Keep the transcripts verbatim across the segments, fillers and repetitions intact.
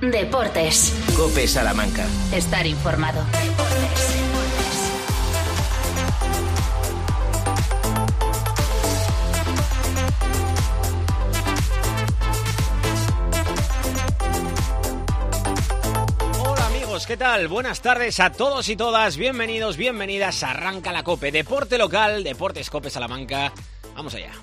Deportes. COPE Salamanca. Estar informado. Deportes. Hola amigos, ¿qué tal? Buenas tardes a todos y todas. Bienvenidos, bienvenidas. Arranca la COPE. Deporte local, Deportes COPE Salamanca. Vamos allá.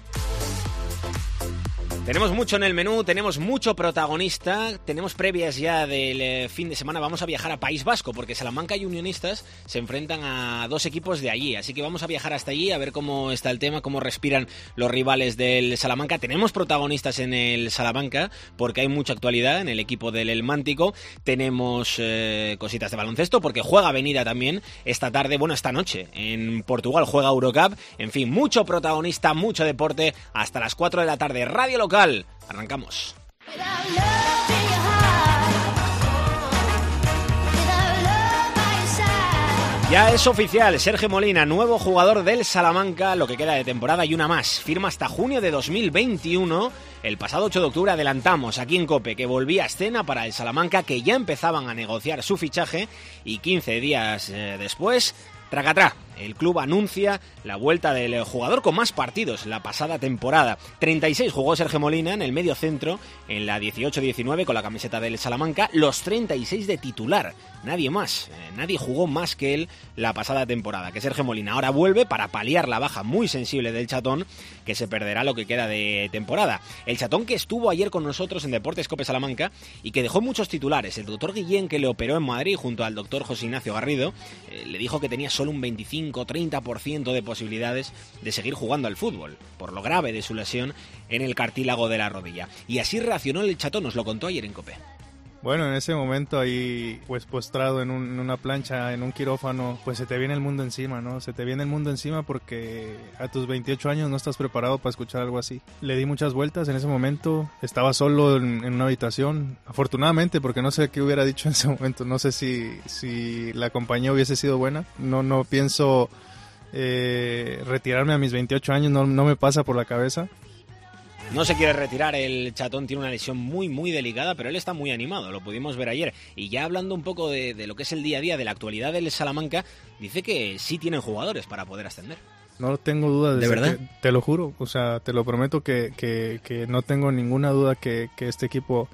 Tenemos mucho en el menú, tenemos mucho protagonista, tenemos previas ya del eh, fin de semana. Vamos a viajar a País Vasco porque Salamanca y Unionistas se enfrentan a dos equipos de allí, así que vamos a viajar hasta allí a ver cómo está el tema, cómo respiran los rivales del Salamanca. Tenemos protagonistas en el Salamanca porque hay mucha actualidad en el equipo del El Mántico. Tenemos eh, cositas de baloncesto porque juega Avenida también esta tarde, bueno, esta noche en Portugal juega Eurocup. En fin, mucho protagonista, mucho deporte hasta las cuatro de la tarde. Radio Local. Arrancamos. Ya es oficial, Sergio Molina, nuevo jugador del Salamanca, lo que queda de temporada y una más. Firma hasta junio de dos mil veintiuno. El pasado ocho de octubre adelantamos aquí en COPE que volvía a escena para el Salamanca, que ya empezaban a negociar su fichaje y quince días eh, después, tracatrá. El club anuncia la vuelta del jugador con más partidos la pasada temporada. treinta y seis jugó Sergio Molina en el medio centro en la dieciocho diecinueve con la camiseta del Salamanca, los treinta y seis de titular. Nadie más, eh, nadie jugó más que él la pasada temporada, que Sergio Molina ahora vuelve para paliar la baja muy sensible del Chatón, que se perderá lo que queda de temporada. El Chatón que estuvo ayer con nosotros en Deportes COPE Salamanca y que dejó muchos titulares. El doctor Guillén, que le operó en Madrid junto al doctor José Ignacio Garrido, eh, le dijo que tenía solo un veinticinco treinta por ciento de posibilidades de seguir jugando al fútbol, por lo grave de su lesión en el cartílago de la rodilla. Y así reaccionó el Chatón, nos lo contó ayer en COPE. Bueno, en ese momento ahí, pues postrado en, un, en una plancha, en un quirófano, pues se te viene el mundo encima, ¿no? Se te viene el mundo encima porque a tus veintiocho años no estás preparado para escuchar algo así. Le di muchas vueltas en ese momento, estaba solo en, en una habitación, afortunadamente, porque no sé qué hubiera dicho en ese momento, no sé si, si la compañía hubiese sido buena, no, no pienso eh, retirarme a mis veintiocho años, no, no me pasa por la cabeza. No se quiere retirar, el Chatón tiene una lesión muy muy delicada, pero él está muy animado, lo pudimos ver ayer. Y ya hablando un poco de, de lo que es el día a día, de la actualidad del Salamanca, dice que sí tienen jugadores para poder ascender. No tengo duda. ¿De verdad? Que, te lo juro, o sea, te lo prometo que, que, que no tengo ninguna duda que, que este equipo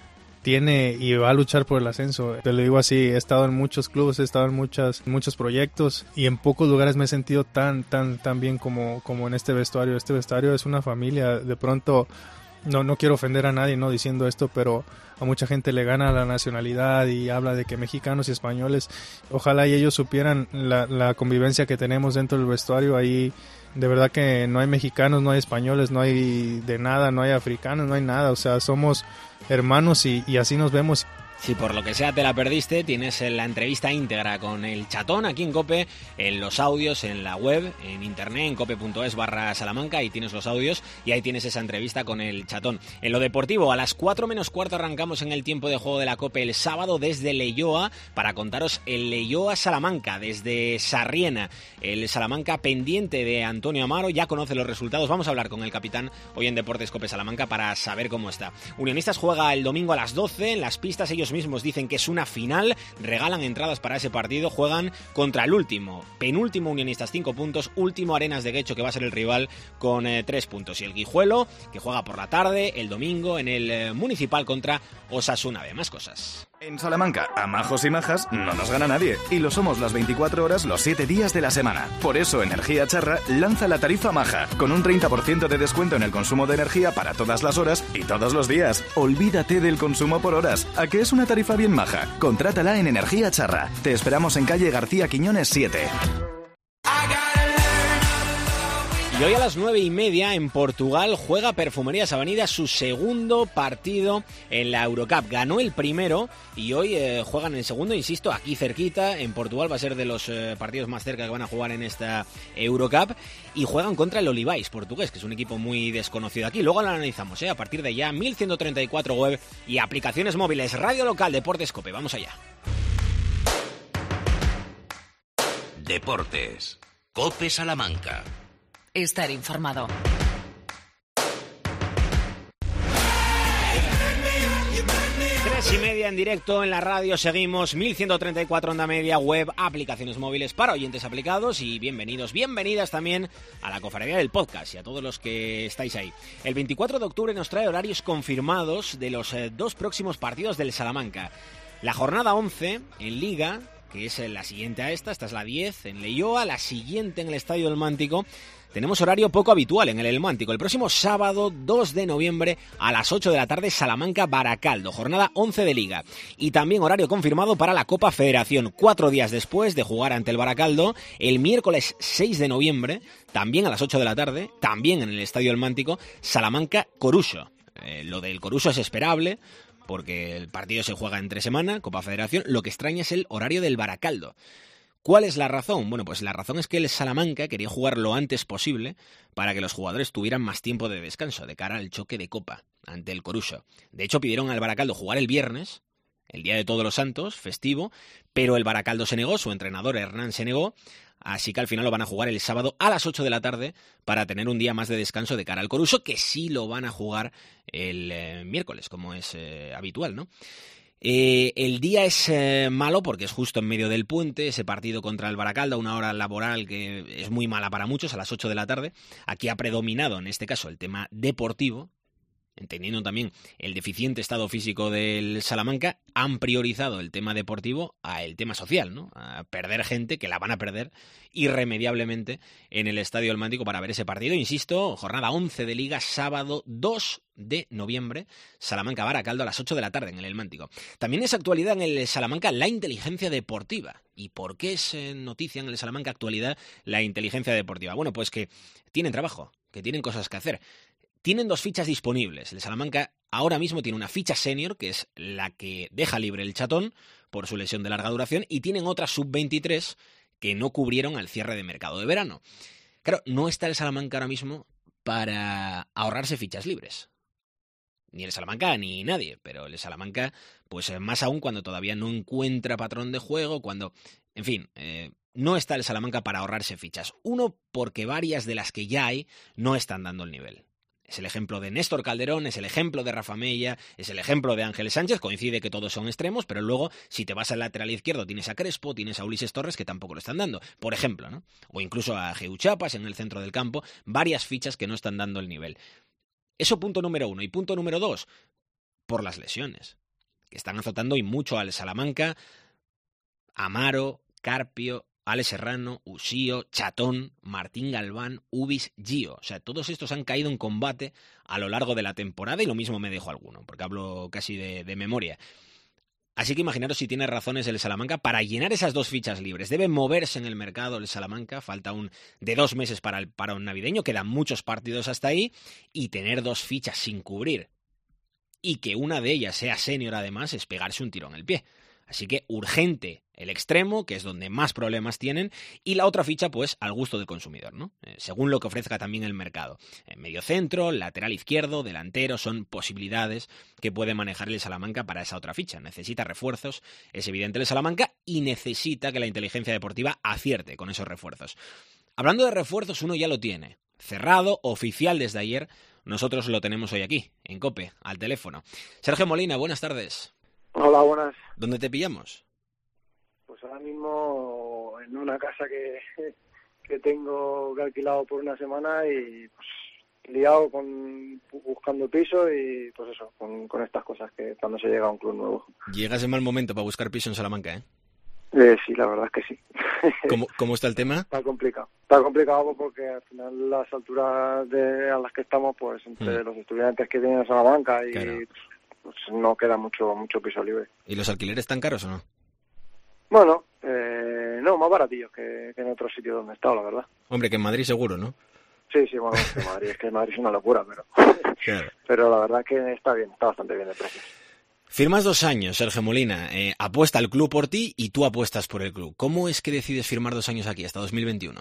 tiene y va a luchar por el ascenso. Te lo digo así, he estado en muchos clubes, he estado en muchas, muchos proyectos y en pocos lugares me he sentido tan, tan, tan bien como, como en este vestuario. Este vestuario es una familia. De pronto, no, no quiero ofender a nadie, no diciendo esto, pero a mucha gente le gana la nacionalidad y habla de que mexicanos y españoles, ojalá y ellos supieran la, la convivencia que tenemos dentro del vestuario. Ahí de verdad que no hay mexicanos, no hay españoles, no hay de nada, no hay africanos, no hay nada, o sea, somos hermanos y, y así nos vemos. Si por lo que sea te la perdiste, tienes la entrevista íntegra con el Chatón aquí en COPE, en los audios, en la web, en internet, en cope.es barra Salamanca, y tienes los audios y ahí tienes esa entrevista con el Chatón. En lo deportivo, a las cuatro menos cuarto arrancamos en el tiempo de juego de la COPE el sábado desde Leioa para contaros el Leioa Salamanca, desde Sarriena. El Salamanca pendiente de Antonio Amaro, ya conoce los resultados. Vamos a hablar con el capitán hoy en Deportes COPE Salamanca para saber cómo está. Unionistas juega el domingo a las doce en las pistas, ellos mismos dicen que es una final, regalan entradas para ese partido, juegan contra el último, penúltimo Unionistas cinco puntos, último Arenas de Guecho que va a ser el rival con eh, tres puntos, y el Guijuelo que juega por la tarde el domingo en el eh, Municipal contra Osasuna B. Más cosas. En Salamanca, a majos y majas, no nos gana nadie. Y lo somos las veinticuatro horas, los siete días de la semana. Por eso Energía Charra lanza la tarifa maja, con un treinta por ciento de descuento en el consumo de energía para todas las horas y todos los días. Olvídate del consumo por horas. ¿A qué es una tarifa bien maja? Contrátala en Energía Charra. Te esperamos en calle García Quiñones siete. Y hoy a las nueve y media en Portugal juega Perfumerías Avenida su segundo partido en la Eurocup. Ganó el primero y hoy eh, juegan el segundo, insisto, aquí cerquita. En Portugal va a ser de los eh, partidos más cerca que van a jugar en esta Eurocup. Y juegan contra el Olivais portugués, que es un equipo muy desconocido aquí. Luego lo analizamos, ¿eh? A partir de ya, mil ciento treinta y cuatro web y aplicaciones móviles. Radio Local, Deportes COPE. Vamos allá. Deportes COPE Salamanca. Estar informado. Tres y media en directo en la radio, seguimos, mil ciento treinta y cuatro onda media, web, aplicaciones móviles para oyentes aplicados y bienvenidos, bienvenidas también a la cofradía del podcast y a todos los que estáis ahí. El veinticuatro de octubre nos trae horarios confirmados de los eh, dos próximos partidos del Salamanca. La jornada once en Liga, que es la siguiente a esta, esta es la diez en Leioa, la siguiente en el Estadio del Mántico. Tenemos horario poco habitual en el El Mántico. El próximo sábado dos de noviembre a las ocho de la tarde, Salamanca-Baracaldo, jornada once de Liga. Y también horario confirmado para la Copa Federación, cuatro días después de jugar ante el Baracaldo, el miércoles seis de noviembre, también a las ocho de la tarde, también en el Estadio del Mántico, Salamanca-Coruso. Eh, lo del Coruso es esperable, porque el partido se juega entre semana, Copa Federación. Lo que extraña es el horario del Baracaldo. ¿Cuál es la razón? Bueno, pues la razón es que el Salamanca quería jugar lo antes posible para que los jugadores tuvieran más tiempo de descanso de cara al choque de Copa ante el Coruso. De hecho, pidieron al Baracaldo jugar el viernes, el día de Todos los Santos, festivo, pero el Baracaldo se negó, su entrenador Hernán se negó, así que al final lo van a jugar el sábado a las ocho de la tarde para tener un día más de descanso de cara al Coruso, que sí lo van a jugar el eh, miércoles, como es eh, habitual, ¿no? Eh, el día es eh, malo porque es justo en medio del puente, ese partido contra el Baracaldo, una hora laboral que es muy mala para muchos, a las ocho de la tarde. Aquí ha predominado en este caso el tema deportivo, entendiendo también el deficiente estado físico del Salamanca, han priorizado el tema deportivo a el tema social, ¿no? A perder gente que la van a perder irremediablemente en el Estadio del Mántico para ver ese partido. Insisto, jornada once de Liga, sábado dos de noviembre, Salamanca-Baracaldo a las ocho de la tarde en el El Mántico. También es actualidad en el Salamanca la inteligencia deportiva. ¿Y por qué es noticia en el Salamanca actualidad la inteligencia deportiva? Bueno, pues que tienen trabajo, que tienen cosas que hacer. Tienen dos fichas disponibles. El Salamanca ahora mismo tiene una ficha senior, que es la que deja libre el Chatón por su lesión de larga duración, y tienen otra sub veintitrés que no cubrieron al cierre de mercado de verano. Claro, no está el Salamanca ahora mismo para ahorrarse fichas libres. Ni el Salamanca ni nadie, pero el Salamanca, pues más aún cuando todavía no encuentra patrón de juego, cuando, en fin, eh, no está el Salamanca para ahorrarse fichas. Uno, porque varias de las que ya hay no están dando el nivel. Es el ejemplo de Néstor Calderón, es el ejemplo de Rafa Mella, es el ejemplo de Ángel Sánchez. Coincide que todos son extremos, pero luego, si te vas al lateral izquierdo, tienes a Crespo, tienes a Ulises Torres, que tampoco lo están dando, por ejemplo, ¿no? O incluso a Geu Chapas en el centro del campo, varias fichas que no están dando el nivel. Eso punto número uno. Y punto número dos, por las lesiones, que están azotando y mucho al Salamanca. Amaro, Carpio, Alex Serrano, Usío, Chatón, Martín Galván, Ubis, Gio. O sea, todos estos han caído en combate a lo largo de la temporada y lo mismo me dejo alguno, porque hablo casi de, de memoria. Así que imaginaros si tiene razones el Salamanca para llenar esas dos fichas libres. Debe moverse en el mercado el Salamanca, falta un de dos meses para el parón navideño, quedan muchos partidos hasta ahí, y tener dos fichas sin cubrir y que una de ellas sea senior además es pegarse un tiro en el pie. Así que urgente el extremo, que es donde más problemas tienen, y la otra ficha, pues, al gusto del consumidor, ¿no? Eh, según lo que ofrezca también el mercado. Eh, medio centro, lateral izquierdo, delantero, son posibilidades que puede manejar el Salamanca para esa otra ficha. Necesita refuerzos, es evidente el Salamanca, y necesita que la inteligencia deportiva acierte con esos refuerzos. Hablando de refuerzos, uno ya lo tiene. Cerrado, oficial desde ayer, nosotros lo tenemos hoy aquí, en COPE, al teléfono. Sergio Molina, buenas tardes. Hola, buenas. ¿Dónde te pillamos? Pues ahora mismo en una casa que, que tengo que alquilado por una semana y pues liado con buscando piso y pues eso, con, con estas cosas que cuando se llega a un club nuevo. Llegas en mal momento para buscar piso en Salamanca, ¿eh? Eh, sí, la verdad es que sí. ¿Cómo, cómo está el tema? Está complicado. Está complicado porque al final las alturas de, a las que estamos, pues entre mm. los estudiantes que vienen a Salamanca y... Claro. Pues no queda mucho mucho piso libre. ¿Y los alquileres están caros o no? Bueno, eh, no, más baratillos que, que en otros sitios donde he estado, la verdad. Hombre, que en Madrid seguro, ¿no? Sí, sí, bueno, que Madrid, es que Madrid es una locura, pero claro. Pero la verdad es que está bien, está bastante bien de precios. Firmas dos años, Sergio Molina. Eh, apuesta el club por ti y tú apuestas por el club. ¿Cómo es que decides firmar dos años aquí, hasta dos mil veintiuno?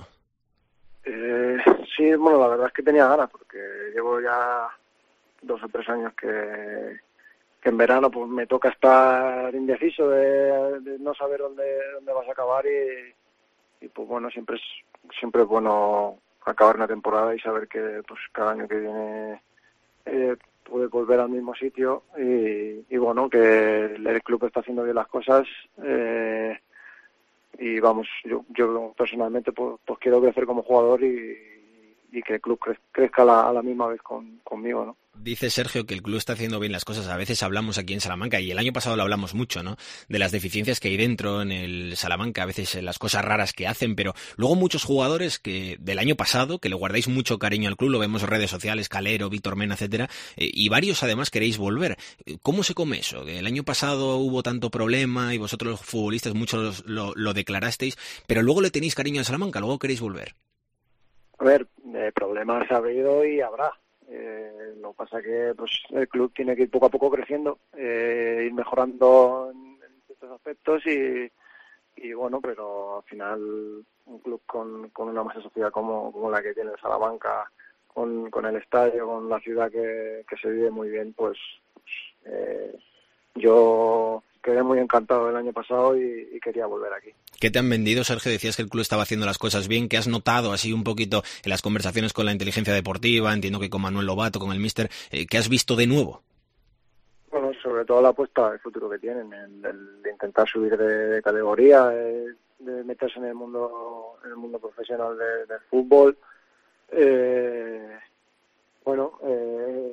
Eh, sí, bueno, la verdad es que tenía ganas, porque llevo ya dos o tres años que... que en verano pues me toca estar indeciso de, de no saber dónde dónde vas a acabar y, y pues bueno, siempre es siempre es bueno acabar una temporada y saber que pues cada año que viene eh, pude volver al mismo sitio y, y bueno, que el, el club está haciendo bien las cosas eh, y vamos, yo, yo personalmente pues, pues quiero crecer como jugador y, y que el club cre- crezca a la, a la misma vez con, conmigo, ¿no? Dice Sergio que el club está haciendo bien las cosas. A veces hablamos aquí en Salamanca, y el año pasado lo hablamos mucho, ¿no? De las deficiencias que hay dentro en el Salamanca, a veces las cosas raras que hacen, pero luego muchos jugadores que del año pasado, que le guardáis mucho cariño al club, lo vemos en redes sociales, Calero, Víctor Mena, etcétera, eh, y varios además queréis volver. ¿Cómo se come eso? El año pasado hubo tanto problema y vosotros los futbolistas muchos lo, lo declarasteis, pero luego le tenéis cariño al Salamanca, luego queréis volver. A ver, eh, problemas ha habido y habrá. Eh, lo que pasa que pues el club tiene que ir poco a poco creciendo, eh, ir mejorando en, en ciertos aspectos y, y bueno, pero al final un club con, con una masa social como, como la que tiene el Salamanca, con, con el estadio, con la ciudad que, que se vive muy bien, pues, pues eh, yo quedé muy encantado el año pasado y, y quería volver aquí. ¿Qué te han vendido, Sergio? Decías que el club estaba haciendo las cosas bien. ¿Qué has notado así un poquito en las conversaciones con la inteligencia deportiva? Entiendo que con Manuel Lobato, con el míster. Eh, ¿Qué has visto de nuevo? Bueno, sobre todo la apuesta del futuro que tienen, el, el de intentar subir de, de categoría, de, de meterse en el mundo en el mundo profesional de, del fútbol. Eh, bueno, eh,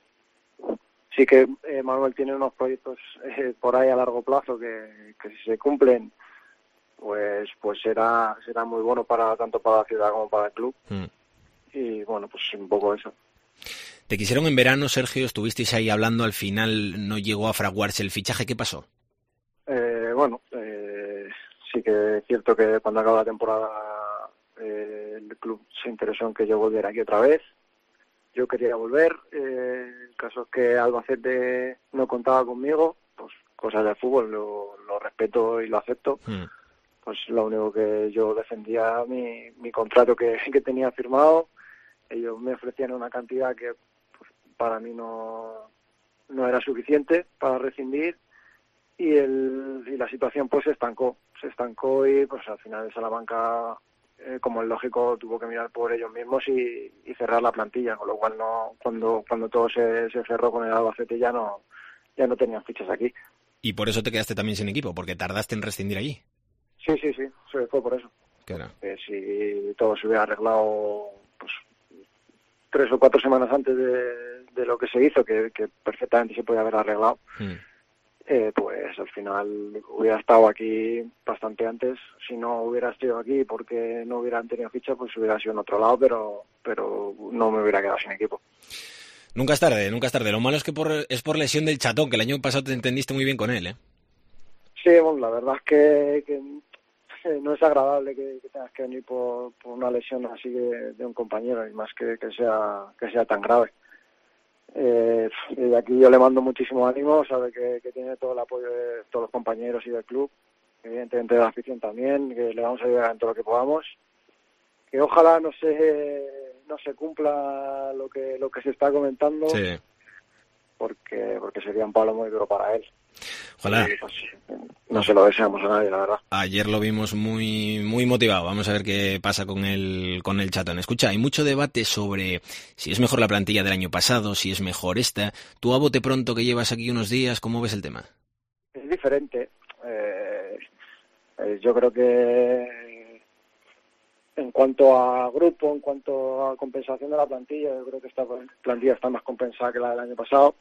sí que eh, Manuel tiene unos proyectos eh, por ahí a largo plazo que, que si se cumplen, pues pues será será muy bueno para tanto para la ciudad como para el club. Mm. Y bueno, pues un poco eso. Te quisieron en verano, Sergio, estuvisteis ahí hablando, al final no llegó a fraguarse el fichaje. ¿Qué pasó? Eh, bueno, eh, sí que es cierto que cuando acabó la temporada eh, el club se interesó en que yo volviera aquí otra vez. Yo quería volver. Eh, el caso es que Albacete no contaba conmigo, pues cosas del fútbol, lo, lo respeto y lo acepto. Mm. Pues lo único que yo defendía mi, mi contrato que, que tenía firmado. Ellos me ofrecían una cantidad que pues, para mí no, no era suficiente para rescindir y, el, y la situación pues se estancó. Se estancó y pues al final el Salamanca, eh, como es lógico, tuvo que mirar por ellos mismos y, y cerrar la plantilla, con lo cual no cuando cuando todo se, se cerró con el Albacete ya no, ya no tenían fichas aquí. Y por eso te quedaste también sin equipo, porque tardaste en rescindir allí. Sí, sí, sí, fue por eso. Claro. Eh, si todo se hubiera arreglado pues tres o cuatro semanas antes de, de lo que se hizo, que, que perfectamente se podía haber arreglado, mm. eh, pues al final hubiera estado aquí bastante antes. Si no hubiera estado aquí porque no hubieran tenido ficha, pues hubiera sido en otro lado, pero pero no me hubiera quedado sin equipo. Nunca es tarde, nunca es tarde. Lo malo es que por, es por lesión del Chatón, que el año pasado te entendiste muy bien con él, ¿eh? Sí, bueno, la verdad es que... que no es agradable que, que tengas que venir por, por una lesión así de, de un compañero y más que, que sea que sea tan grave. Eh, y de aquí yo le mando muchísimo ánimo, sabe que, que tiene todo el apoyo de todos los compañeros y del club, evidentemente de la afición también, que le vamos a ayudar en todo lo que podamos. Que ojalá no se no se cumpla lo que lo que se está comentando, sí. porque porque sería un palo muy duro para él. Ojalá. Pues, no se lo deseamos a nadie, la verdad. Ayer lo vimos muy muy motivado. Vamos a ver qué pasa con el con el Chatón. Escucha, hay mucho debate sobre si es mejor la plantilla del año pasado, si es mejor esta. Tú a bote pronto que llevas aquí unos días, ¿cómo ves el tema? Es diferente. Eh, eh, yo creo que en cuanto a grupo, en cuanto a compensación de la plantilla, yo creo que esta plantilla está más compensada que la del año pasado.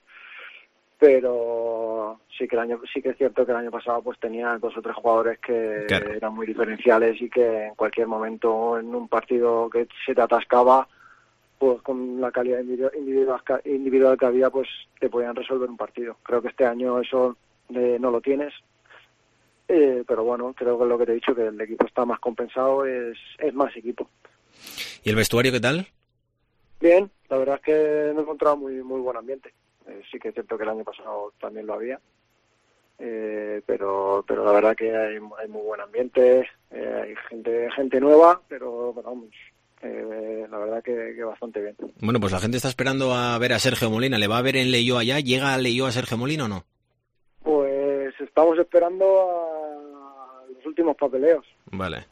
Pero sí que el año sí que es cierto que el año pasado pues tenía dos o tres jugadores que claro. eran muy diferenciales y que en cualquier momento en un partido que se te atascaba, pues con la calidad individual, individual que había, pues te podían resolver un partido. Creo que este año eso eh, no lo tienes, eh, pero bueno, creo que es lo que te he dicho, que el equipo está más compensado, es, es más equipo. ¿Y el vestuario qué tal? Bien, la verdad es que me he encontrado muy muy buen ambiente. Eh, sí que es cierto que el año pasado también lo había, eh, pero pero la verdad que hay, hay muy buen ambiente, eh, hay gente gente nueva, pero bueno, vamos, eh, la verdad que, que bastante bien. Bueno, pues la gente está esperando a ver a Sergio Molina. ¿Le va a ver en Leioa allá? ¿Llega a Leioa a Sergio Molina o no? Pues estamos esperando a los últimos papeleos. Vale.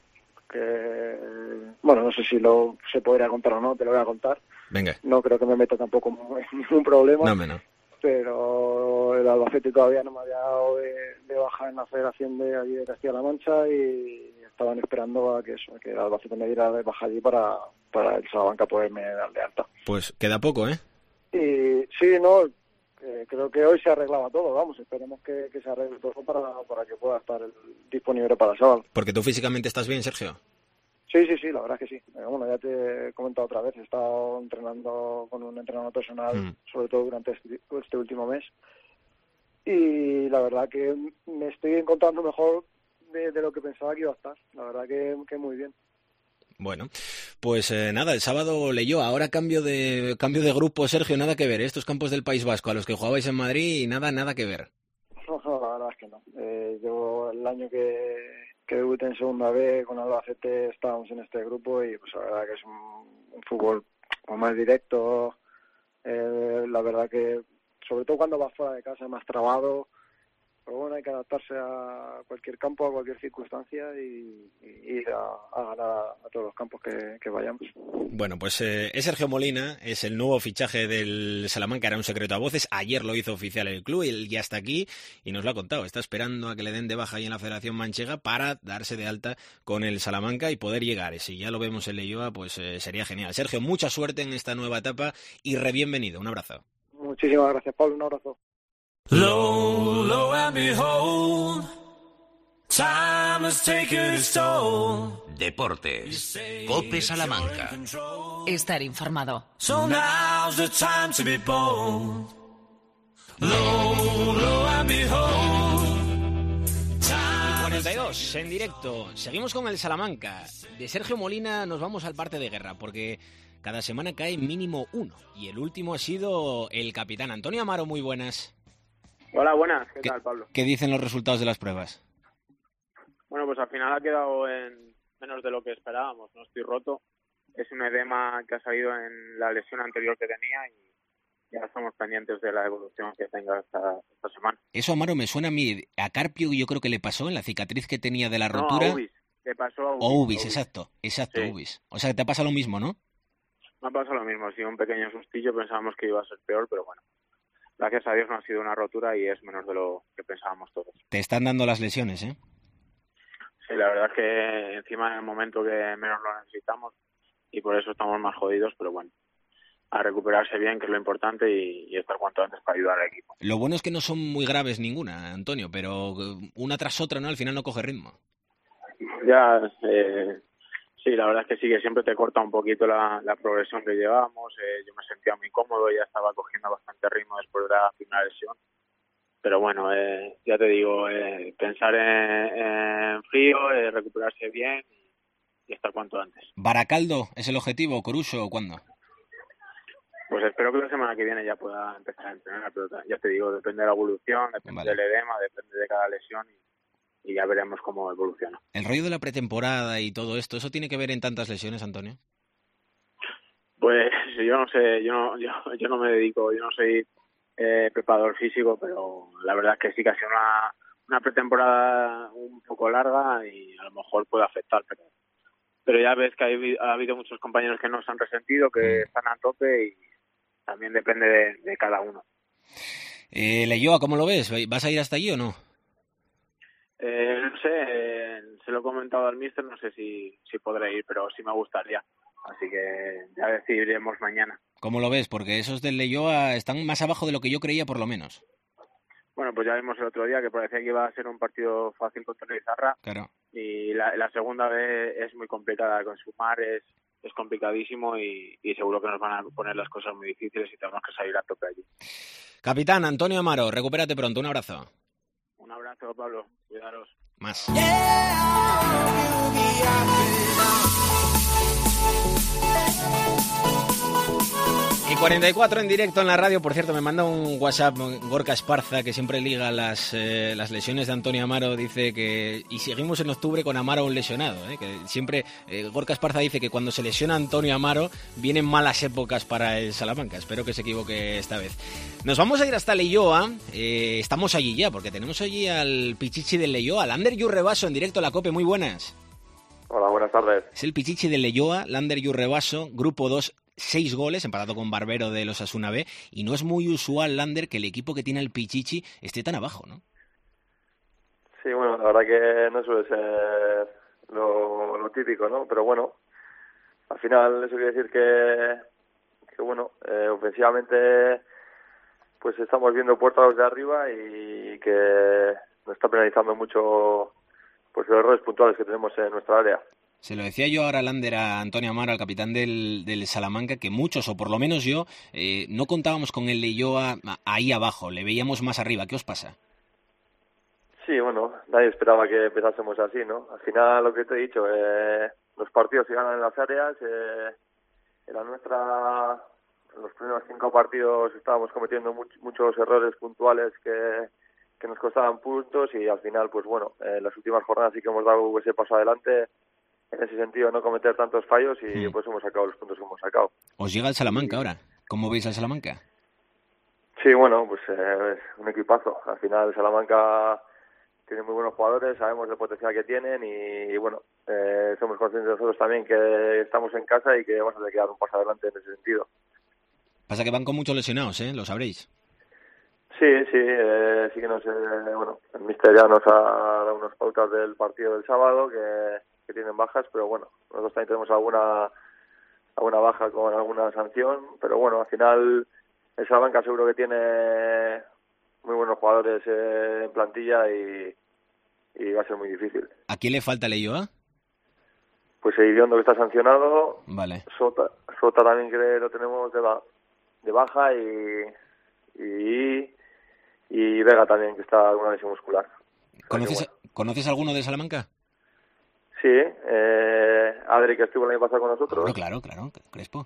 que, bueno, no sé si lo se podría contar o no, te lo voy a contar. Venga. No creo que me meta tampoco en ningún problema. No, menos. Pero el Albacete todavía no me había dado de, de baja en la federación de allí de Castilla-La Mancha y estaban esperando a que eso, que el Albacete me diera de baja allí para, para el Salamanca poderme dar de alta. Pues queda poco, ¿eh? Y sí, no, eh, creo que hoy se arreglaba todo, vamos, esperemos que, que se arregle todo para, para que pueda estar el, disponible para el sábado. Porque tú físicamente estás bien, Sergio. Sí, sí, sí, la verdad es que sí. Eh, bueno, ya te he comentado otra vez, he estado entrenando con un entrenador personal, mm. sobre todo durante este, este último mes. Y la verdad que me estoy encontrando mejor de, de lo que pensaba que iba a estar. La verdad que, que muy bien. Bueno, pues eh, nada, el sábado leyó, ahora cambio de cambio de grupo, Sergio, nada que ver, ¿eh? Estos campos del País Vasco a los que jugabais en Madrid y nada, nada que ver. No, no, la verdad es que no. Eh, yo el año que, que debuté en Segunda B con Albacete estábamos en este grupo y pues la verdad que es un, un fútbol más directo, eh, la verdad que sobre todo cuando vas fuera de casa es más trabado. Pero bueno, hay que adaptarse a cualquier campo, a cualquier circunstancia y, y ir a, a ganar a, a todos los campos que, que vayamos. Bueno, pues eh, es Sergio Molina, es el nuevo fichaje del Salamanca, era un secreto a voces. Ayer lo hizo oficial el club y él ya está aquí y nos lo ha contado. Está esperando a que le den de baja ahí en la Federación Manchega para darse de alta con el Salamanca y poder llegar. Y si ya lo vemos en Leioa, pues eh, sería genial. Sergio, mucha suerte en esta nueva etapa y re bienvenido. Un abrazo. Muchísimas gracias, Pablo. Un abrazo. Low, low and behold, time has taken its toll. Deportes, COPE Salamanca. Estar informado. So now's the time to be bold. Low, low and behold. cuarenta y dos en directo. Seguimos con el Salamanca. De Sergio Molina nos vamos al parte de guerra porque cada semana cae mínimo uno y el último ha sido el capitán Antonio Amaro. Muy buenas. Hola, buenas. ¿Qué, ¿Qué tal, Pablo? ¿Qué dicen los resultados de las pruebas? Bueno, pues al final ha quedado en menos de lo que esperábamos. No estoy roto. Es un edema que ha salido en la lesión anterior que tenía y ya estamos pendientes de la evolución que tenga esta, esta semana. Eso, Amaro, me suena a mí. A Carpio yo creo que le pasó en la cicatriz que tenía de la rotura. No, a Ubis. Le pasó a Ubis. O Ubis, exacto. Exacto, sí. Ubis. O sea, que te pasa lo mismo, ¿no? Me ha pasado lo mismo. Sí, un pequeño sustillo. Pensábamos que iba a ser peor, pero bueno. Gracias a Dios no ha sido una rotura y es menos de lo que pensábamos todos. Te están dando las lesiones, ¿eh? Sí, la verdad es que encima en el momento que menos lo necesitamos y por eso estamos más jodidos, pero bueno, a recuperarse bien, que es lo importante, y, y estar cuanto antes para ayudar al equipo. Lo bueno es que no son muy graves ninguna, Antonio, pero una tras otra, ¿no? Al final no coge ritmo. Ya, eh, sí, la verdad es que sí, que siempre te corta un poquito la, la progresión que llevábamos. Eh, yo me sentía muy cómodo, ya estaba cogiendo bastante ritmo después de la primera lesión. Pero bueno, eh, ya te digo, eh, pensar en, en frío, eh, recuperarse bien y, y estar cuanto antes. ¿Baracaldo es el objetivo? ¿Coruso o cuándo? Pues espero que la semana que viene ya pueda empezar a entrenar, pero ya te digo, depende de la evolución, depende vale. del edema, depende de cada lesión y, y ya veremos cómo evoluciona. ¿El rollo de la pretemporada y todo esto, eso tiene que ver en tantas lesiones, Antonio? Pues yo no sé, yo no, yo, yo no me dedico, yo no soy eh, preparador físico, pero la verdad es que sí que ha sido una, una pretemporada un poco larga y a lo mejor puede afectar, pero, pero ya ves que hay, ha habido muchos compañeros que no se han resentido, que están a tope y también depende de, de cada uno. Eh, Leioa, ¿cómo lo ves? ¿Vas a ir hasta allí o no? Eh, no sé, eh, se lo he comentado al míster, no sé si, si podré ir, pero sí me gustaría. Así que ya decidiremos mañana. ¿Cómo lo ves? Porque esos del Leioa están más abajo de lo que yo creía, por lo menos. Bueno, pues ya vimos el otro día que parecía que iba a ser un partido fácil contra el Izarra. Claro. Y la, la segunda vez es muy complicada. Con sumar es, es complicadísimo y, y seguro que nos van a poner las cosas muy difíciles y tenemos que salir a tope allí. Capitán Antonio Amaro, recupérate pronto. Un abrazo. Un abrazo, Pablo. Cuidaros. Más. Y cuarenta y cuatro en directo en la radio. Por cierto, me manda un WhatsApp Gorka Esparza, que siempre liga las, eh, las lesiones de Antonio Amaro. Dice que... Y seguimos en octubre con Amaro un lesionado, ¿eh? Que siempre... Eh, Gorka Esparza dice que cuando se lesiona Antonio Amaro vienen malas épocas para el Salamanca. Espero que se equivoque esta vez. Nos vamos a ir hasta Leioa. Eh, estamos allí ya, porque tenemos allí al Pichichi del Leioa, al Ander Yurrebaso, en directo a la COPE. Muy buenas. Hola, buenas tardes. Es el Pichichi del Leioa, Lander Yurrebaso, grupo dos, seis goles, empatado con Barbero de los Osasuna B, y no es muy usual, Lander, que el equipo que tiene el Pichichi esté tan abajo, ¿no? Sí, bueno, la verdad que no suele ser lo, lo típico, ¿no? Pero bueno, al final eso quiere decir que, que bueno, eh, ofensivamente pues estamos viendo puertas de arriba y que nos está penalizando mucho pues los errores puntuales que tenemos en nuestra área. Se lo decía yo ahora, Lander, a Antonio Amaro, al capitán del, del Salamanca, que muchos, o por lo menos yo, eh, no contábamos con el Leioa ahí abajo, le veíamos más arriba. ¿Qué os pasa? Sí, bueno, nadie esperaba que empezásemos así, ¿no? Al final, lo que te he dicho, eh, los partidos se ganan en las áreas, eh, en la nuestra, en los primeros cinco partidos estábamos cometiendo much, muchos errores puntuales que, que nos costaban puntos y al final, pues bueno, en eh, las últimas jornadas sí que hemos dado ese paso adelante, en ese sentido, no cometer tantos fallos y mm. pues hemos sacado los puntos que hemos sacado. ¿Os llega el Salamanca ahora? ¿Cómo veis al Salamanca? Sí, bueno, pues eh, es un equipazo. Al final el Salamanca tiene muy buenos jugadores, sabemos el potencial que tienen y, y bueno, eh, somos conscientes nosotros también que estamos en casa y que vamos a tener que dar un paso adelante en ese sentido. Pasa que van con muchos lesionados, ¿eh? Lo sabréis. Sí, sí, eh, sí que nos, eh, bueno, el míster ya nos ha dado unas pautas del partido del sábado que, que tienen bajas, pero bueno, nosotros también tenemos alguna alguna baja con alguna sanción, pero bueno, al final el Salamanca seguro que tiene muy buenos jugadores eh, en plantilla y, y va a ser muy difícil. ¿A quién le falta Leioa? Pues Iriondo, que está sancionado. Vale. Sota, Sota también que lo tenemos de, ba, de baja y, y y Vega también, que está con una lesión muscular. ¿Conoces, bueno. ¿Conoces alguno de Salamanca? Sí, eh, Adri, que estuvo el año pasado con nosotros. Oh, claro, claro, Crespo.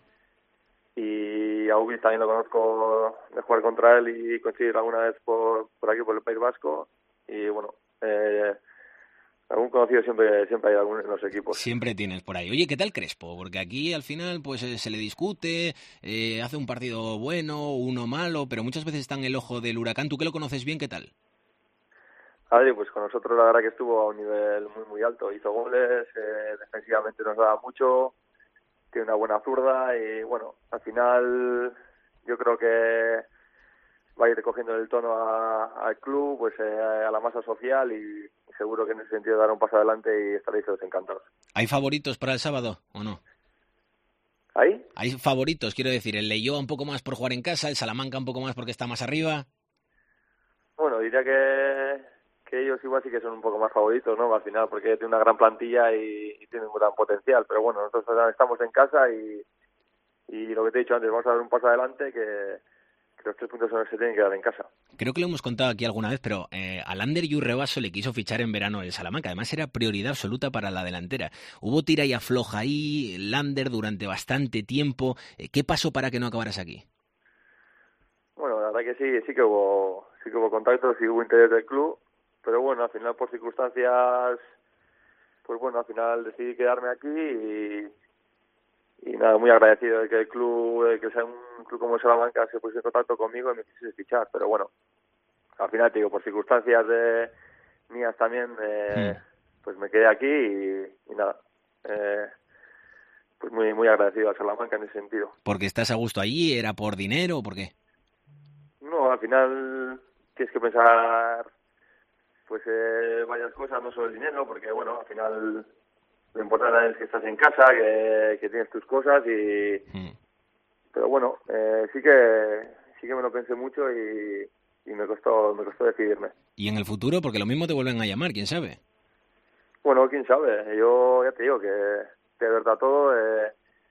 Y a Ubi también lo conozco de jugar contra él y coincidir alguna vez por, por aquí, por el País Vasco. Y bueno, eh, algún conocido siempre siempre hay algún en los equipos. Siempre tienes por ahí. Oye, ¿qué tal Crespo? Porque aquí al final pues eh, se le discute, eh, hace un partido bueno, uno malo, pero muchas veces está en el ojo del huracán. ¿Tú que lo conoces bien, qué tal? Adri, pues con nosotros la verdad que estuvo a un nivel muy muy alto. Hizo goles, eh, defensivamente nos daba mucho, tiene una buena zurda y bueno, al final yo creo que va a ir cogiendo el tono a, al club, pues eh, a la masa social y seguro que en ese sentido dará un paso adelante y estaréis todos encantados. ¿Hay favoritos para el sábado o no? ¿Hay? Hay favoritos, quiero decir, el Leioa un poco más por jugar en casa, el Salamanca un poco más porque está más arriba. Bueno, diría que, que ellos igual sí que son un poco más favoritos, ¿no? Al final, porque tienen una gran plantilla y, y tienen un gran potencial, pero bueno, nosotros estamos en casa y, y lo que te he dicho antes, vamos a dar un paso adelante que los tres puntos se tienen que dar en casa. Creo que lo hemos contado aquí alguna vez, pero eh, a Lander Yurrebaso le quiso fichar en verano el Salamanca. Además era prioridad absoluta para la delantera. Hubo tira y afloja ahí, Lander durante bastante tiempo. Eh, ¿Qué pasó para que no acabaras aquí? Bueno, la verdad que sí, sí que hubo, sí que hubo contactos y hubo interés del club, pero bueno, al final por circunstancias, pues bueno, al final decidí quedarme aquí y Y nada, muy agradecido de que el club, de que sea un club como Salamanca se pusiese en contacto conmigo y me quisiese fichar. Pero bueno, al final, te digo, por circunstancias de mías también, eh, sí. pues me quedé aquí y, y nada, eh, pues muy muy agradecido a Salamanca en ese sentido. ¿Porque estás a gusto allí? ¿Era por dinero o por qué? No, al final tienes que pensar pues eh, varias cosas, no solo el dinero, porque bueno, al final lo importante es que estás en casa, que, que tienes tus cosas y mm. pero bueno, eh, sí que sí que me lo pensé mucho y, y me costó me costó decidirme. ¿Y en el futuro? Porque lo mismo te vuelven a llamar, ¿quién sabe? Bueno, quién sabe. Yo ya te digo que de verdad todo eh,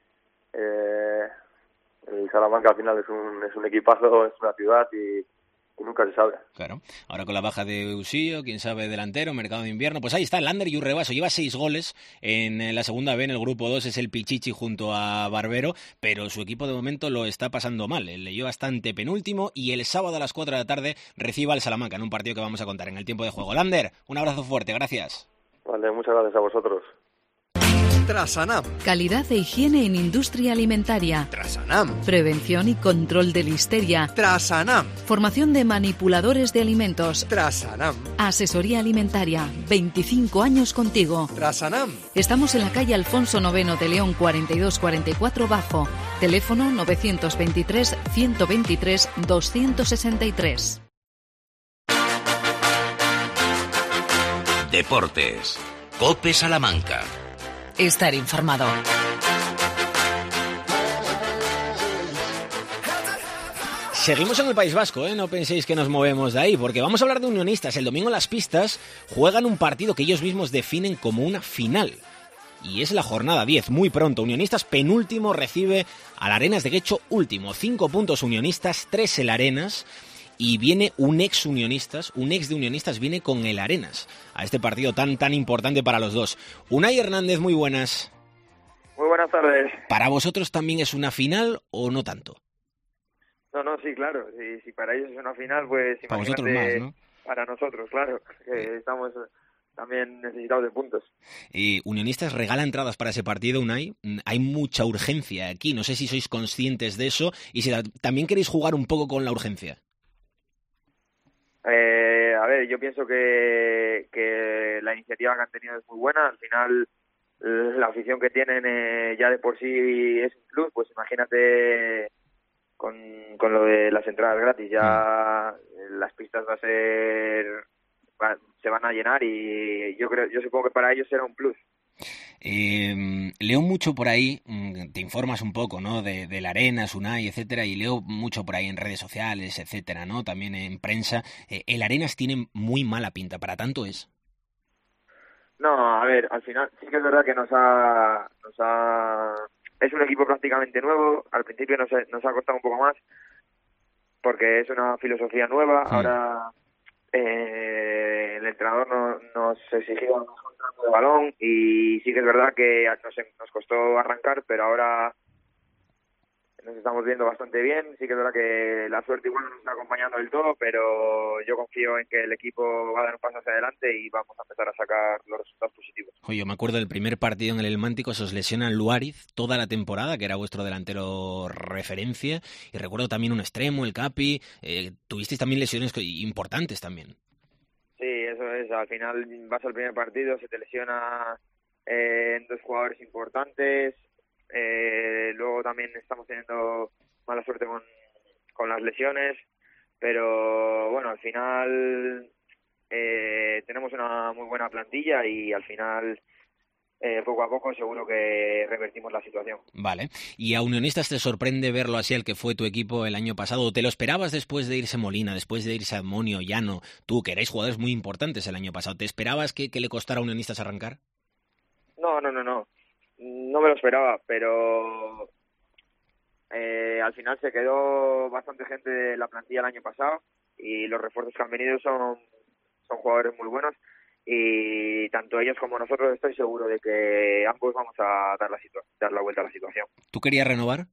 eh, el Salamanca al final es un es un equipazo, es una ciudad y y nunca se sabe. Claro. Ahora con la baja de Usío, quién sabe, delantero, mercado de invierno. Pues ahí está, Lander Yurrebaso. Lleva seis goles en la segunda B, en el grupo dos. Es el Pichichi junto a Barbero, pero su equipo de momento lo está pasando mal. Le lleva bastante penúltimo y el sábado a las cuatro de la tarde reciba al Salamanca en un partido que vamos a contar en el tiempo de juego. Lander, un abrazo fuerte, gracias. Vale, muchas gracias a vosotros. Trasanam. Calidad e higiene en industria alimentaria. Trasanam. Prevención y control de listeria. Trasanam. Formación de manipuladores de alimentos. Trasanam. Asesoría alimentaria. veinticinco años contigo. Trasanam. Estamos en la calle Alfonso noveno de León cuarenta y dos cuarenta y cuatro Bajo. Teléfono novecientos veintitrés ciento veintitrés doscientos sesenta y tres. Deportes. COPE Salamanca. Estar informado. Seguimos en el País Vasco, ¿eh? No penséis que nos movemos de ahí, porque vamos a hablar de Unionistas. El domingo en Las Pistas juegan un partido que ellos mismos definen como una final. Y es la jornada diez, muy pronto. Unionistas penúltimo recibe al Arenas de Guecho último. Cinco puntos Unionistas, tres el Arenas. Y viene un ex Unionistas, un ex de Unionistas viene con el Arenas a este partido tan tan importante para los dos. Unai Hernández, muy buenas. Muy buenas tardes. ¿Para vosotros también es una final o no tanto? No, no, sí, claro. Si, si para ellos es una final, pues para vosotros más, ¿no? Para nosotros, claro, que estamos también necesitados de puntos. Eh, Unionistas regala entradas para ese partido, Unai. Hay mucha urgencia aquí. No sé si sois conscientes de eso y si también queréis jugar un poco con la urgencia. Eh, a ver, yo pienso que, que la iniciativa que han tenido es muy buena. Al final, la afición que tienen eh, ya de por sí es un plus. Pues imagínate con, con lo de las entradas gratis. Ya mm. las pistas va a ser, va, se van a llenar y yo creo, yo supongo que para ellos será un plus. Eh, leo mucho por ahí, te informas un poco, ¿no? De, de la Arenas, Unai, etcétera, y leo mucho por ahí en redes sociales, etcétera, ¿no? También en prensa. Eh, el Arenas tiene muy mala pinta, ¿para tanto es? No, a ver, al final sí que es verdad que nos ha, nos ha, es un equipo prácticamente nuevo. Al principio nos, nos ha costado un poco más porque es una filosofía nueva. Sí. Ahora eh, el entrenador no, nos exigió más de balón y sí que es verdad que nos, nos costó arrancar, pero ahora nos estamos viendo bastante bien. Sí que es verdad que la suerte igual no nos está acompañando del todo, pero yo confío en que el equipo va a dar un paso hacia adelante y vamos a empezar a sacar los resultados positivos. Oye, yo me acuerdo del primer partido en el El Mántico, se os lesionan Luariz toda la temporada, que era vuestro delantero referencia, y recuerdo también un extremo, el Capi, eh, tuvisteis también lesiones importantes también. Sí, eso es. Al final vas al primer partido, se te lesiona eh, en dos jugadores importantes. Eh, luego también estamos teniendo mala suerte con, con las lesiones. Pero bueno, al final eh, tenemos una muy buena plantilla y al final eh, poco a poco seguro que revertimos la situación. Vale. ¿Y a Unionistas te sorprende verlo así al que fue tu equipo el año pasado? ¿Te lo esperabas después de irse Molina, después de irse Admonio, Llano? Tú, que erais jugadores muy importantes el año pasado, ¿te esperabas que, que le costara a Unionistas arrancar? No, no, no, no. No me lo esperaba, pero eh, al final se quedó bastante gente de la plantilla el año pasado y los refuerzos que han venido son, son jugadores muy buenos. Y tanto ellos como nosotros estoy seguro de que ambos vamos a dar la, situa- dar la vuelta a la situación. ¿Tú querías renovar?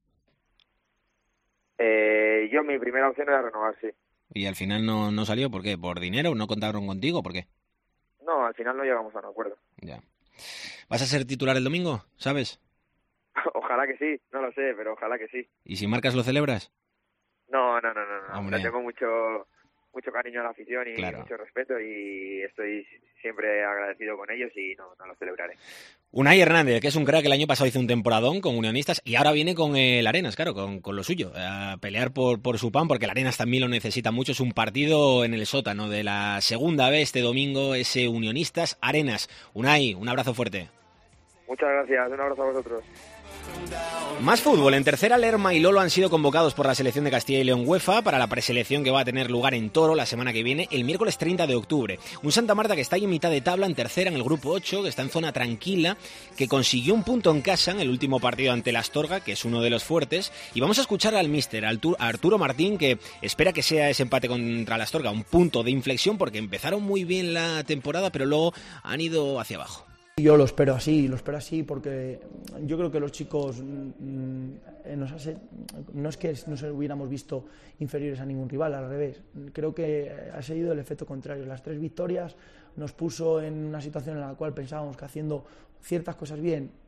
Eh, yo mi primera opción era renovar, sí. ¿Y al final no, no salió? ¿Por qué? ¿Por dinero? ¿No contaron contigo? ¿Por qué? No, al final no llegamos a un acuerdo. Ya. ¿Vas a ser titular el domingo? ¿Sabes? Ojalá que sí, no lo sé, pero ojalá que sí. ¿Y si marcas lo celebras? No, no, no, no, no. Hombre. Le tengo mucho... mucho cariño a la afición y claro. mucho respeto y estoy siempre agradecido con ellos y no, no lo celebraré. Unai Hernández, que es un crack, el año pasado hizo un temporadón con Unionistas y ahora viene con el Arenas, claro, con, con lo suyo, a pelear por, por su pan, porque el Arenas también lo necesita mucho. Es un partido en el sótano de la segunda vez este domingo, ese Unionistas Arenas. Unai, un abrazo fuerte. Muchas gracias, un abrazo a vosotros. Más fútbol. En tercera, Lerma y Lolo han sido convocados por la selección de Castilla y León UEFA para la preselección que va a tener lugar en Toro la semana que viene, el miércoles treinta de octubre. Un Santa Marta que está ahí en mitad de tabla, en tercera, en el grupo ocho, que está en zona tranquila, que consiguió un punto en casa en el último partido ante la Astorga, que es uno de los fuertes. Y vamos a escuchar al míster, a Arturo Martín, que espera que sea ese empate contra la Astorga un punto de inflexión, porque empezaron muy bien la temporada, pero luego han ido hacia abajo. Yo lo espero así, lo espero así porque yo creo que los chicos mmm, nos hace, no es que nos hubiéramos visto inferiores a ningún rival, al revés. Creo que ha seguido el efecto contrario. Las tres victorias nos puso en una situación en la cual pensábamos que haciendo ciertas cosas bien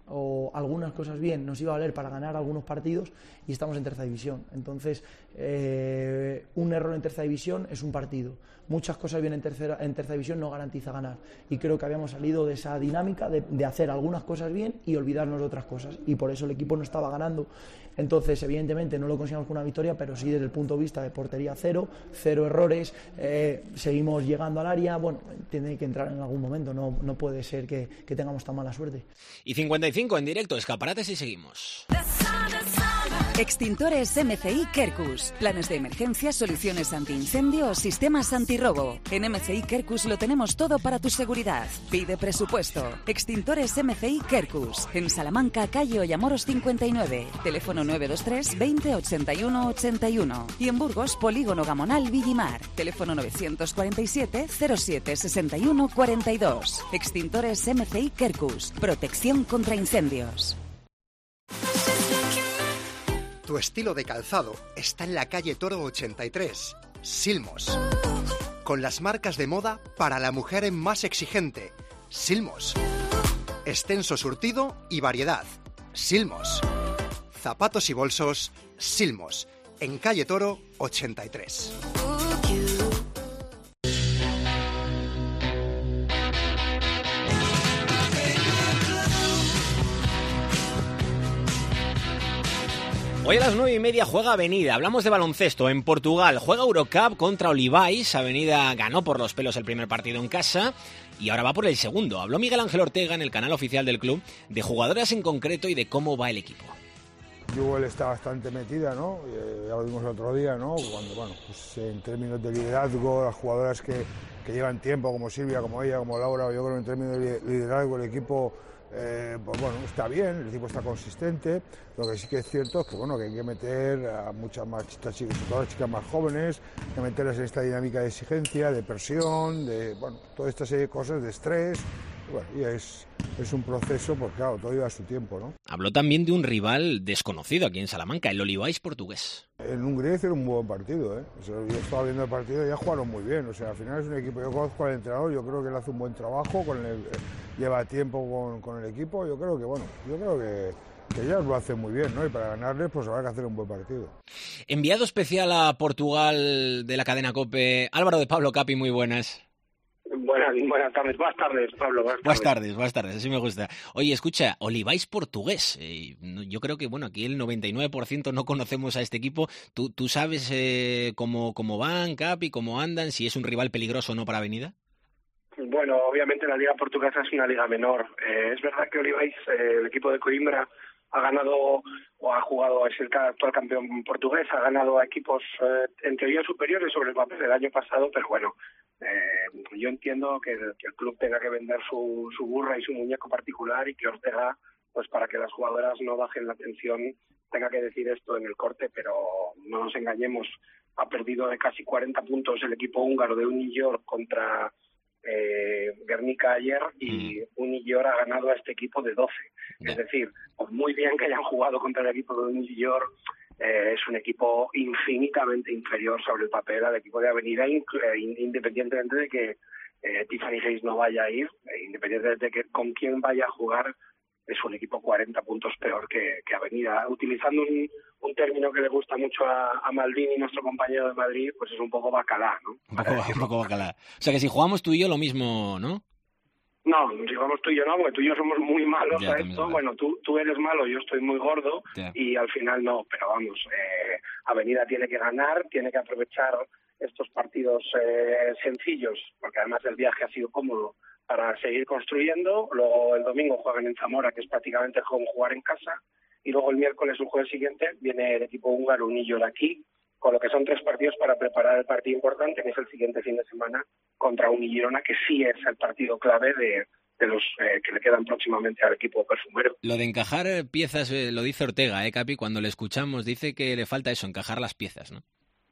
o algunas cosas bien nos iba a valer para ganar algunos partidos y estamos en tercera división. Entonces, eh, un error en tercera división es un partido. Muchas cosas bien en tercera, en tercera división no garantiza ganar. Y creo que habíamos salido de esa dinámica de, de hacer algunas cosas bien y olvidarnos de otras cosas. Y por eso el equipo no estaba ganando. Entonces, evidentemente, no lo conseguimos con una victoria, pero sí desde el punto de vista de portería cero, cero errores, eh, seguimos llegando al área. Bueno, tiene que entrar en algún momento, no, no puede ser que, que tengamos tan mala suerte. Y cincuenta y cinco en directo, escaparates y seguimos. Extintores M C I Kerkus. Planes de emergencia, soluciones antiincendio o sistemas antirrobo. En M C I Kerkus lo tenemos todo para tu seguridad. Pide presupuesto. Extintores M C I Kerkus. En Salamanca, calle Ollamoros cincuenta y nueve. Teléfono nueve dos tres veinte ochenta y uno ochenta y uno. Y en Burgos, Polígono Gamonal Villimar. Teléfono novecientos cuarenta y siete cero siete sesenta y uno cuarenta y dos. Extintores M C I Kerkus. Protección contra incendios. Tu estilo de calzado está en la calle Toro ochenta y tres, Silmos. Con las marcas de moda para la mujer más exigente, Silmos. Extenso surtido y variedad, Silmos. Zapatos y bolsos, Silmos. En calle Toro ochenta y tres. Hoy a las nueve y media juega Avenida. Hablamos de baloncesto. En Portugal juega Eurocup contra Olivais. Avenida ganó por los pelos el primer partido en casa y ahora va por el segundo. Habló Miguel Ángel Ortega en el canal oficial del club de jugadoras en concreto y de cómo va el equipo. Jewel está bastante metida, ¿no? Eh, ya lo vimos el otro día, ¿no? Cuando, bueno, pues en términos de liderazgo, las jugadoras que, que llevan tiempo, como Silvia, como ella, como Laura, yo creo que en términos de liderazgo el equipo... Eh, pues bueno, está bien, el equipo está consistente. Lo que sí que es cierto es que, bueno, que hay que meter a muchas más chicas, sobre todo a las chicas más jóvenes, hay que meterlas en esta dinámica de exigencia, de presión, de, bueno, toda esta serie de cosas, de estrés. Bueno, y es, es un proceso, pues claro, todo lleva su tiempo, ¿no? Habló también de un rival desconocido aquí en Salamanca, el Olivais portugués. En Hungría hicieron un buen partido, ¿eh? O sea, yo estaba viendo el partido y ya jugaron muy bien. O sea, al final es un equipo, yo conozco al entrenador, yo creo que él hace un buen trabajo, con el, lleva tiempo con, con el equipo, yo creo que, bueno, yo creo que... que ellas lo hacen muy bien, ¿no? Y para ganarles, pues habrá que hacer un buen partido. Enviado especial a Portugal de la cadena COPE, Álvaro de Pablo Capi, muy buenas. Buenas, buenas tardes, buenas tardes, Pablo. Buenas tardes, buenas tardes, buenas tardes, así me gusta. Oye, escucha, Olivais portugués. Eh, yo creo que, bueno, aquí el noventa y nueve por ciento no conocemos a este equipo. ¿Tú, tú sabes eh, cómo, cómo van, Capi, cómo andan, si es un rival peligroso o no para Avenida? Bueno, obviamente la liga portuguesa es una liga menor. Eh, es verdad que Olivais, eh, el equipo de Coimbra, ha ganado o ha jugado, es el actual campeón portugués, ha ganado a equipos eh, en teoría superiores sobre el papel el año pasado, pero bueno, eh, yo entiendo que el, que el club tenga que vender su, su burra y su muñeco particular y que Ortega, pues para que las jugadoras no bajen la tensión, tenga que decir esto en el corte, pero no nos engañemos, ha perdido de casi cuarenta puntos el equipo húngaro de Uniyor contra... Eh, Guernica ayer y mm. Uniyor ha ganado a este equipo de doce. Yeah. Es decir, pues muy bien que hayan jugado contra el equipo de Uniyor, eh, es un equipo infinitamente inferior sobre el papel al equipo de Avenida, eh, independientemente de que eh, Tiffany Hayes no vaya a ir, eh, independientemente de que con quién vaya a jugar, es un equipo cuarenta puntos peor que, que Avenida. Utilizando un, un término que le gusta mucho a, a Maldini, nuestro compañero de Madrid, pues es un poco bacalá, ¿no? Un poco, un poco bacalá. O sea que si jugamos tú y yo lo mismo, ¿no? No, si jugamos tú y yo no, porque tú y yo somos muy malos ya, a esto. Bueno, tú, tú eres malo, yo estoy muy gordo ya. Y al final no, pero vamos, eh, Avenida tiene que ganar, tiene que aprovechar estos partidos eh, sencillos, porque además el viaje ha sido cómodo, para seguir construyendo. Luego el domingo juegan en Zamora, que es prácticamente como jugar en casa, y luego el miércoles, el jueves siguiente, viene el equipo húngaro Uniyor aquí, con lo que son tres partidos para preparar el partido importante, que es el siguiente fin de semana contra Unigirona, que sí es el partido clave de, de los eh, que le quedan próximamente al equipo perfumero. Lo de encajar piezas, eh, lo dice Ortega, ¿eh, Capi? Cuando le escuchamos, dice que le falta eso, encajar las piezas, ¿no?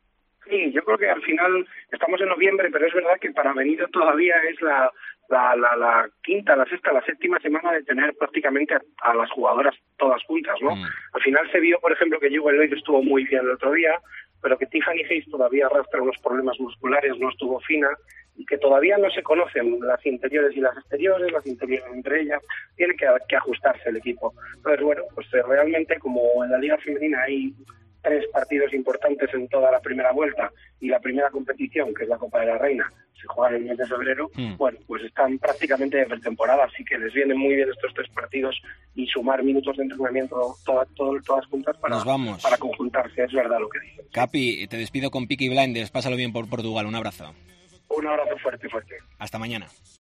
Sí, yo creo que al final estamos en noviembre, pero es verdad que para Avenida todavía es la, la, la, la quinta, la sexta, la séptima semana de tener prácticamente a, a las jugadoras todas juntas, ¿no? Mm. Al final se vio, por ejemplo, que Jewel Lloyd estuvo muy bien el otro día, pero que Tiffany Hayes todavía arrastra unos problemas musculares, no estuvo fina, y que todavía no se conocen las interiores y las exteriores, las interiores entre ellas, tiene que, que ajustarse el equipo. Entonces, bueno, pues eh, realmente como en la Liga Femenina hay tres partidos importantes en toda la primera vuelta y la primera competición, que es la Copa de la Reina, se juega en el mes de febrero, mm. bueno, pues están prácticamente de pretemporada, así que les vienen muy bien estos tres partidos y sumar minutos de entrenamiento todas, todas, todas juntas para, Nos vamos. para conjuntarse, es verdad lo que dicen. Capi, te despido con Peaky Blinders, pásalo bien por Portugal, un abrazo. Un abrazo fuerte, fuerte. Hasta mañana.